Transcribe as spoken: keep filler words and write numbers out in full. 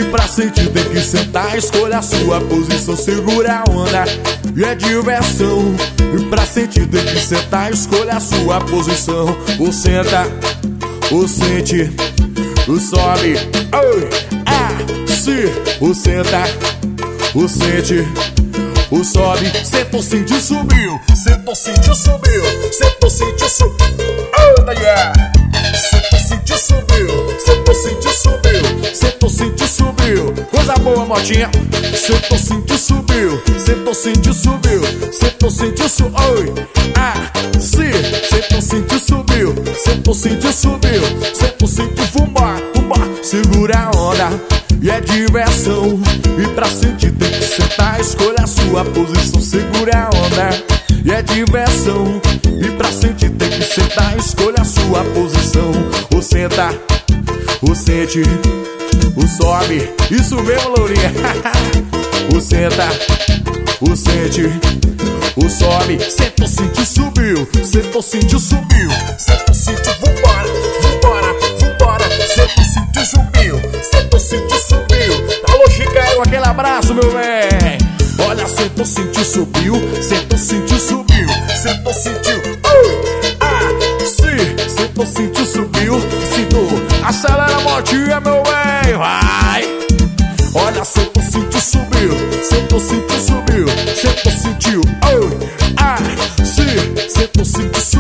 pra sentir tem que sentar, escolha a sua posição, segura a onda e é diversão. E pra sentir tem que sentar, escolha a sua posição. Ou senta, ou sente, ou sobe, oi, ah, se, ou senta, ou sente, ou sobe. Sentou, sentiu, subiu, sentou, sentiu, subiu, sentou, sentiu, subiu, oh, yeah. Sentou, sentiu, subiu, sentou, sentiu, subiu, sentou, sentiu, subiu. Coisa boa, motinha. Sentou, sentiu, subiu, sentou, sentiu, subiu, sentou, sentiu, subiu, oi, ah, se, sentou, sentiu, subiu, sentou, sentiu, subiu, sentou, sentiu, fumar, fumar. Segura a onda e é diversão. E pra sentir tem que sentar, escolha a sua posição, segura a onda e é diversão. E pra sentir tem que sentar, escolha a sua posição. Ou senta, ou sente, ou sobe. Isso mesmo, lourinha. Ou senta, ou sente, ou sobe. Sentou, sentiu, subiu, sentou, sentiu, subiu, sentou, sentiu, vambora, vambora, vambora. Sentou, sentiu, subiu, sentou, sentiu, subiu. Alô, Chicago, aquele abraço, meu bem. Olha, sentou, sentiu, subiu, sentou, sentiu, subiu, sentou, sentiu, oi, ah, se, sentou, sentiu, subiu, sentou. Acelera a motinha, meu bem, vai. Olha, sentou, sentiu, subiu, sentou, sentiu, subiu, sentou, sentiu, oi, ah, se, sentou, sentiu, subiu.